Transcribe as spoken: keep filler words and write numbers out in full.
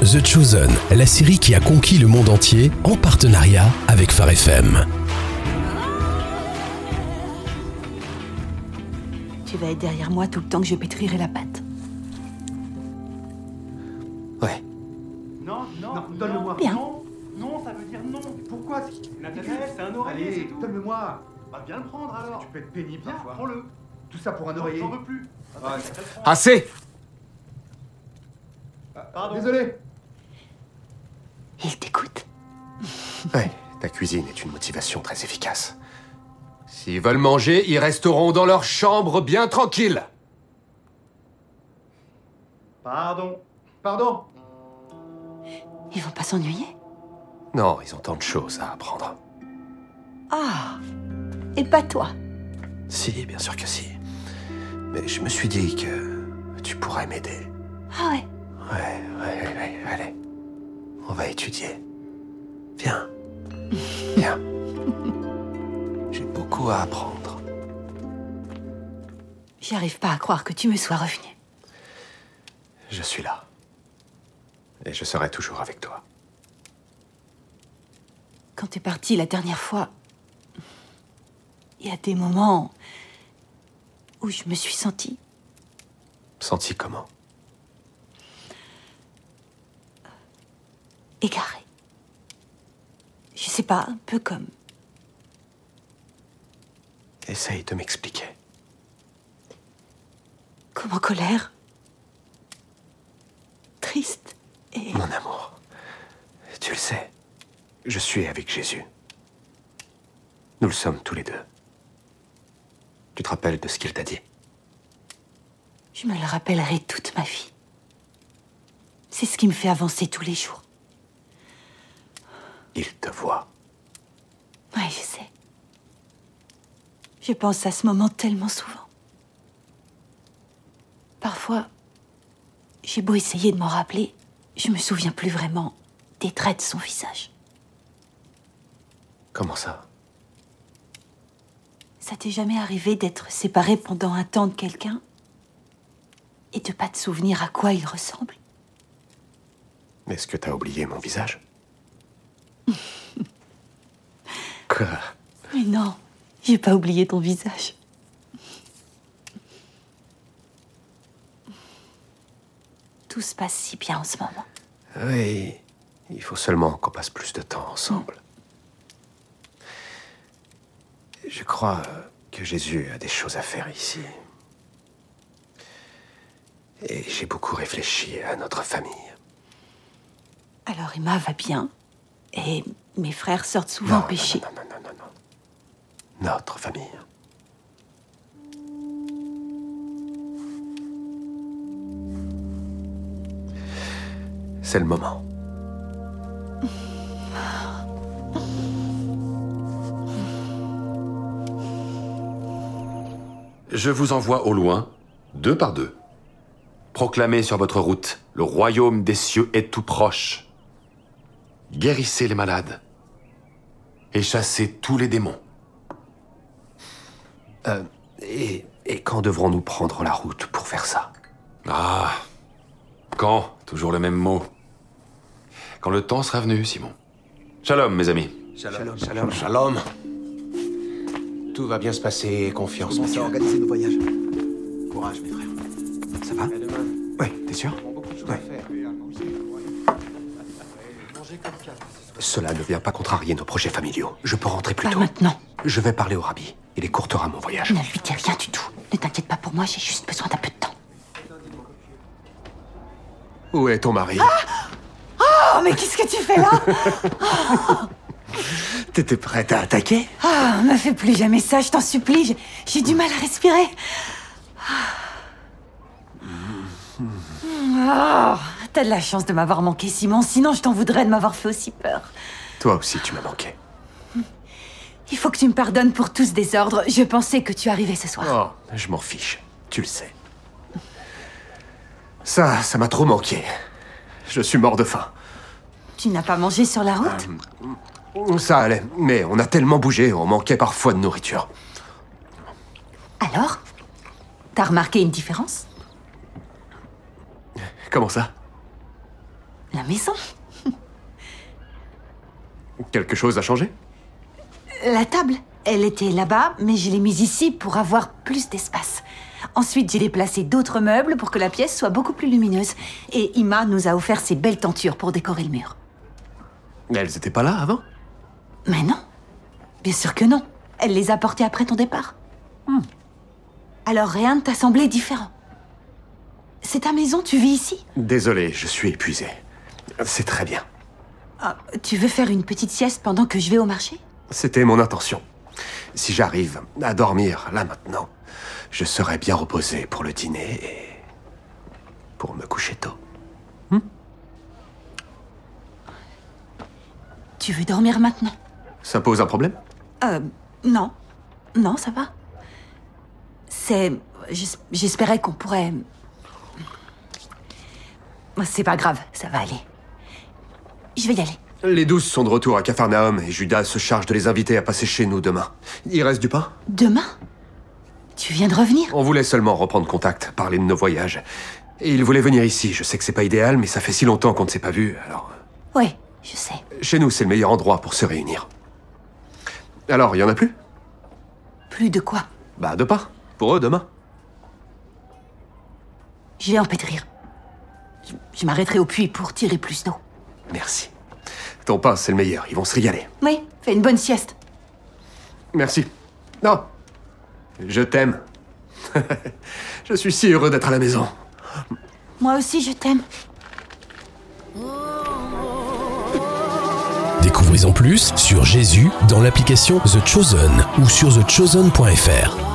The Chosen, la série qui a conquis le monde entier en partenariat avec Phare F M. Tu vas être derrière moi tout le temps que je pétrirai la pâte. Ouais. Non, non, Non, donne-le-moi. Bien. Non, non, ça veut dire non. Pourquoi? Nathanaël, c'est un oreiller, c'est Allez, tout. donne-le-moi. Bah viens le prendre alors. Tu peux être pénible Viens, parfois. prends-le. Tout ça pour un Non, oreiller. j'en veux plus. Ah, Attends, je vais le prendre. Assez! Pardon. Désolé. Il t'écoute. Ouais, ta cuisine est une motivation très efficace. S'ils veulent manger, ils resteront dans leur chambre bien tranquilles. Pardon. Pardon. Ils vont pas s'ennuyer? Non, ils ont tant de choses à apprendre. Ah. Et pas toi. Si, bien sûr que si. Mais je me suis dit que tu pourrais m'aider. Ah ouais. Ouais, ouais, ouais, ouais, allez. On va étudier. Viens. Viens. J'ai beaucoup à apprendre. J'y arrive pas à croire que tu me sois revenu. Je suis là. Et je serai toujours avec toi. Quand t'es parti la dernière fois, il y a des moments où je me suis sentie Senti comment? égarée. Je sais pas, un peu comme... Essaye de m'expliquer. comme en colère. Triste et... Mon amour, tu le sais, je suis avec Jésus. Nous le sommes tous les deux. Tu te rappelles de ce qu'il t'a dit? Je me le rappellerai toute ma vie. C'est ce qui me fait avancer tous les jours. Il te voit. Oui, je sais. Je pense à ce moment tellement souvent. Parfois, j'ai beau essayer de m'en rappeler, je me souviens plus vraiment des traits de son visage. Comment ça? Ça t'est jamais arrivé d'être séparé pendant un temps de quelqu'un et de pas te souvenir à quoi il ressemble? Est-ce que t'as oublié mon visage? Quoi? Mais non, j'ai pas oublié ton visage. Tout se passe si bien en ce moment. Oui, il faut seulement qu'on passe plus de temps ensemble. Je crois que Jésus a des choses à faire ici. Et j'ai beaucoup réfléchi à notre famille. Alors Emma va bien, et mes frères sortent souvent Non, pêcher. non, non, non, non, non, non. Notre famille. C'est le moment. Je vous envoie au loin, deux par deux. Proclamez sur votre route, le royaume des cieux est tout proche. Guérissez les malades et chassez tous les démons. Euh, et, et quand devrons-nous prendre la route pour faire ça? Ah, quand? Toujours le même mot. Quand le temps sera venu, Simon. Shalom, mes amis. Shalom, shalom, shalom. Tout va bien se passer, confiance. Commencez à organiser nos voyages. Courage, mes frères. Ça va? Ouais, t'es sûr? Ouais. Cela ne vient pas contrarier nos projets familiaux. Je peux rentrer plus Pas tôt. maintenant. Je vais parler au rabbi. Il écourtera mon voyage. Ne lui dis rien du tout. Ne t'inquiète pas pour moi, j'ai juste besoin d'un peu de temps. Où est ton mari? Oh, mais qu'est-ce que tu fais là? T'étais prête à attaquer? Ah, me fais plus jamais ça, je t'en supplie. J'ai, j'ai du mal à respirer. Oh, t'as de la chance de m'avoir manqué, Simon. Sinon, je t'en voudrais de m'avoir fait aussi peur. Toi aussi, tu m'as manqué. Il faut que tu me pardonnes pour tout ce désordre. Je pensais que tu arrivais ce soir. Oh, je m'en fiche. Tu le sais. Ça, ça m'a trop manqué. Je suis mort de faim. Tu n'as pas mangé sur la route? Ça allait, mais on a tellement bougé, on manquait parfois de nourriture. Alors? T'as remarqué une différence? Comment ça? la maison. Quelque chose a changé? La table, elle était là-bas, mais je l'ai mise ici pour avoir plus d'espace. Ensuite, j'ai déplacé d'autres meubles pour que la pièce soit beaucoup plus lumineuse. Et Ima nous a offert ces belles tentures pour décorer le mur. Elles étaient pas là avant? Mais non. Bien sûr que non. Elle les a portées après ton départ. Hmm. Alors rien ne t'a semblé différent. C'est ta maison, tu vis ici? Désolé, je suis épuisé. C'est très bien. Ah, tu veux faire une petite sieste pendant que je vais au marché? C'était mon intention. Si j'arrive à dormir là maintenant, je serai bien reposé pour le dîner et pour me coucher tôt. Hmm? Tu veux dormir maintenant? Ça pose un problème? Euh, non. Non, ça va. C'est... j'es- J'espérais qu'on pourrait... C'est pas grave, ça va aller. Je vais y aller. Les douze sont de retour à Capharnaüm et Judas se charge de les inviter à passer chez nous demain. Il reste du pain? Demain? Tu viens de revenir? On voulait seulement reprendre contact, parler de nos voyages. Et il voulait venir ici. Je sais que c'est pas idéal, mais ça fait si longtemps qu'on ne s'est pas vu, alors... Oui, je sais. Chez nous, c'est le meilleur endroit pour se réunir. Alors, il y en a plus? Plus de quoi? Bah, de pain. Pour eux, demain. Je vais en pétrir. Je, je m'arrêterai au puits pour tirer plus d'eau. Merci. Ton pain, c'est le meilleur. Ils vont se régaler. Oui, fais une bonne sieste. Merci. Non. Je t'aime. Je suis si heureux d'être à la maison. Moi aussi, je t'aime. Découvrez en plus sur Jésus dans l'application The Chosen ou sur the chosen point f r.